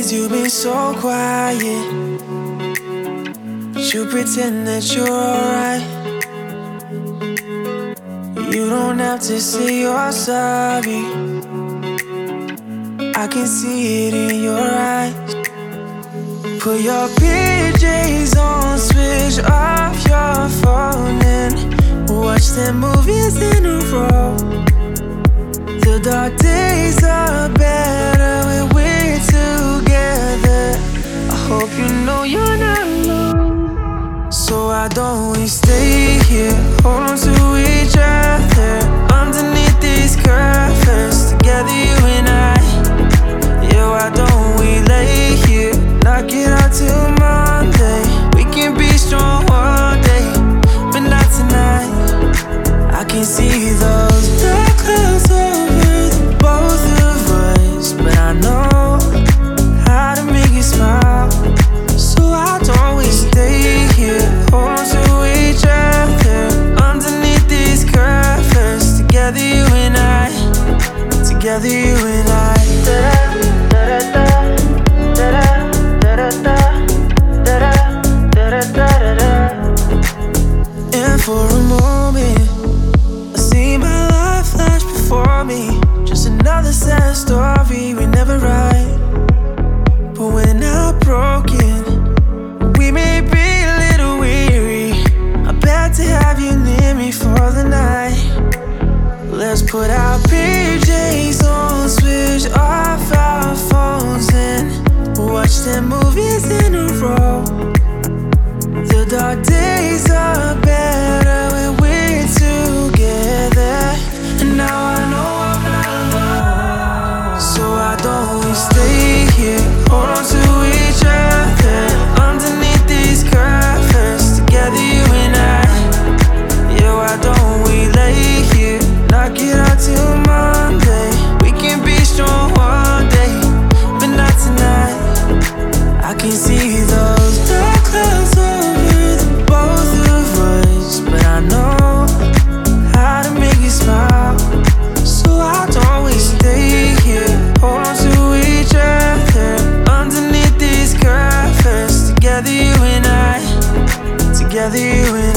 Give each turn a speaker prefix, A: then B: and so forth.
A: days you've been so quiet, but you pretend that you're alright. You don't have to say you're sorry, I can see it in your eyes. Put your PJs on, switch off your phone and watch them movies in a row. The dark days are better when we're together. I hope you know you're not alone. So why don't we stay here, hold on to each other underneath these curtains, together you and I. Yeah, why don't we lay here, knock it out till Monday. We can be strong one day, but not tonight. I can see those dark clouds over the both of us, but I know how to make you smile. So why don't we stay here, hold on to each other underneath these curtains, together you and I, together you and I. And for a moment I see my life flash before me, just another sad story we never write. But we're not broken, we may be a little weary. I beg to have you near me for the night. Let's put our PJs on, switch off our phones and watch them movies in a row. The dark days are better when we're together, and now I know I'm not alone. So why don't we stay here, hold on to each other underneath these curtains, together you and I. Yeah, why don't we lay here, knock it out till Monday. We can be strong one day, but not tonight. I can see those dark clouds over the both of us, but I know how to make you smile. So why don't we stay here, hold on to each other underneath these curtains, together you and I, together you and I.